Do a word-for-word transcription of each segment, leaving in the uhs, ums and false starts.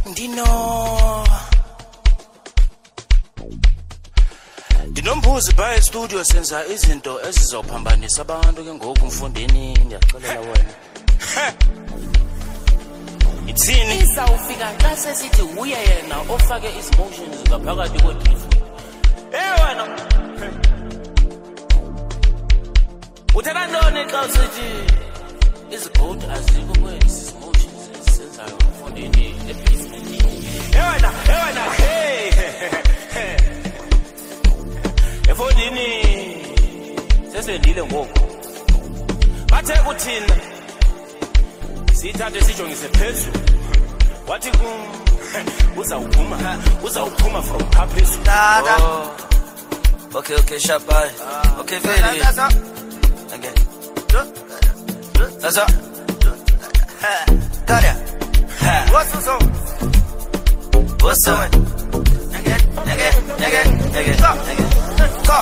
Ndino Ndinombuzi by studio senza izinto ezizophambanisa abantu ke ngoku mfundini ndiyaxolela wena. Ithini izawufika xa sesithi uye yena ofake emotions ngaphakathi kodrift. Eh wena. Uthanda ntoni xa usithi izigodi azikho kwezi emotions ezenzayo mfundini ebasement. Eh wena, eh wena, hey. Efondini sesendile ngoku. Bathe kuthina sithathe sijongise phezulu. Wathi ku uzawuphuma, uzawuphuma from phezulu. Dada. Okay, okay, Shabai. Okay, very. Again. That's up. Got ya. What's the song? What's the one? Again, again, again, again. Go, go.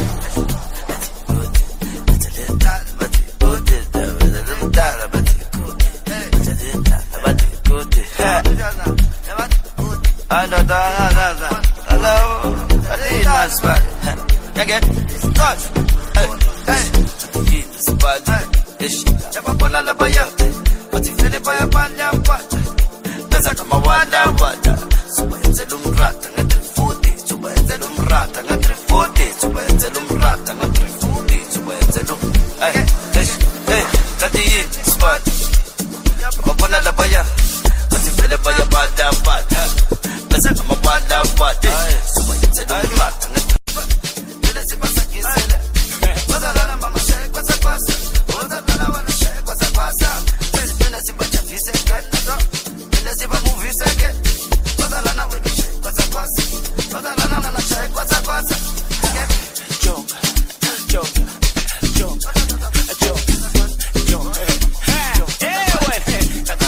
I know that. Hello. I need my spot. Again. Touch. Hey. Hey. Spot. Ish. Chapapona la baya. But if you buy a panya pot. That's a come wanda wanda. Super zelum rata na trifuti. Super zelum rata na trifuti. Super zelum rata na trifuti. Super zelum. Hey. Hey. Tati spot. Chapapona la baya. But if you buy a panya pot. That's a come wanda wanda. Super zelum rata na trifuti. Let's see what's against it. What's a lot of mama shake? What's a pass? What's a lot of wanna shake? What's a pass? Let's see what you feel second. Let's see what movie second. What's a lot of wanna shake? What's a pass? What's a lot of wanna shake? What's a pass? Jump, jump, jump, jump, jump. Hey, wait, hey, jump,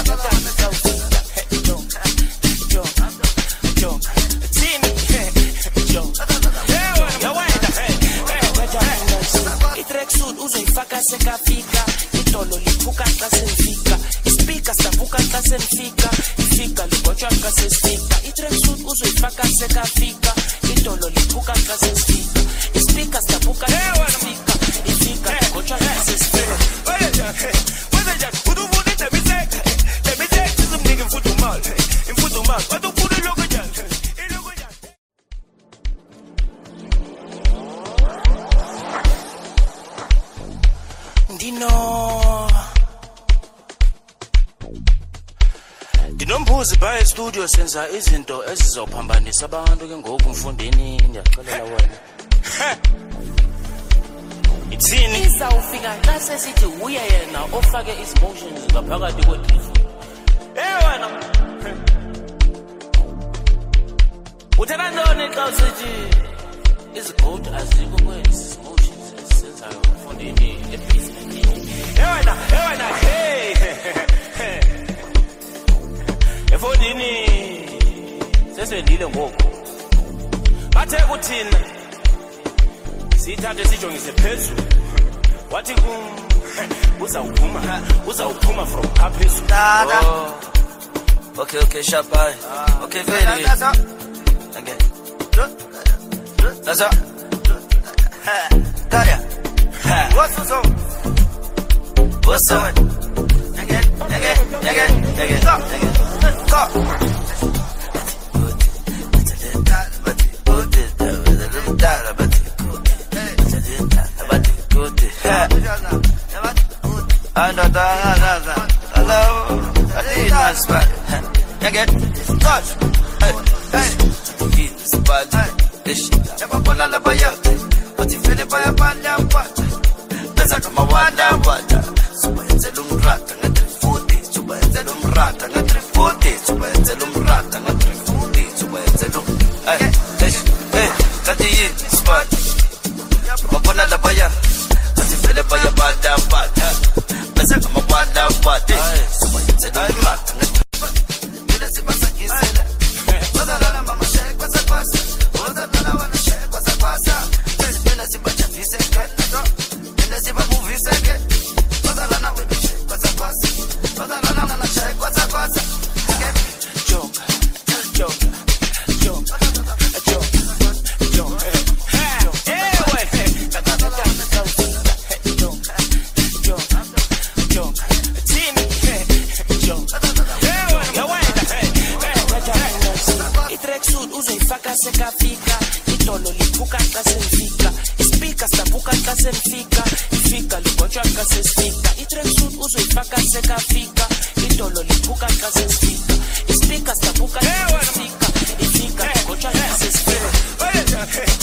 jump, jump, Timmy, jump. Hey, wait, hey, hey, tracksuit uzoyifaka sekafika, idolo lipuka xa senfika, ispeaker savuka xa senfika, ifika ligotsha xa sesifika. Tracksuit uzoyifaka sekafika, idolo lipuka xa sesifika, ispeaker savuka xa sesifika, ifika ligotsha xa sesifika. Whether just put over the tablet, tablet is a big imfudumal, imfudumal. What do put a logo down? Ndino Ndinombuzi by studio senza izinto ezizophambanisa abantu ke ngoku mfundini ndiyaxolela wena. Ithini izawufika xa sesithi uye yena ofake emotions ngaphakathi kodrift. Eh wena. Uthanda ntoni xa usithi izigodi azikho kwezi emotions ezenzayo mfundini ebasement. Eh wena, eh wena, hey. Efondini sesendile ngoku. Bathe kuthina sithathe sijongise phezulu. Wathi ku uzawuphuma, uzawuphuma from phezulu. Dada. Okay, okay, Shabai. Okay, very. Again. That's up. Got ya. What's the song? What's the one? Again, again, again, again. Go, go. I know that. Hello. I need my spot. Again. Touch. Hey. Hey. Spot. Ish. Chapapona la baya. But if you buy a panya pot. That's a come wanda wanda. Super zelum rata na trifuti. Super zelum rata na trifuti. Super zelum rata na trifuti. Super zelum. Hey, hey, hey. Tati spot. Chapapona la baya. But if you buy a panya pot. That's a come wanda wanda. Super zelum rata na trifuti. Let's see what's against it. What's a lot of mama shake? What's a pass? What's a lot of wanna shake? What's a pass? Let's see what you feel second. Let's see what movie second. What's a lot of wanna shake? What's a pass? What's a lot of wanna shake? What's a pass? Jump, kocha xa sesifika. I-tracksuit uzoyifaka sekafika. Idolo liphuka xa sesifika. I-speaker sidabuka sesifika. Ifika kocha xa sesifika.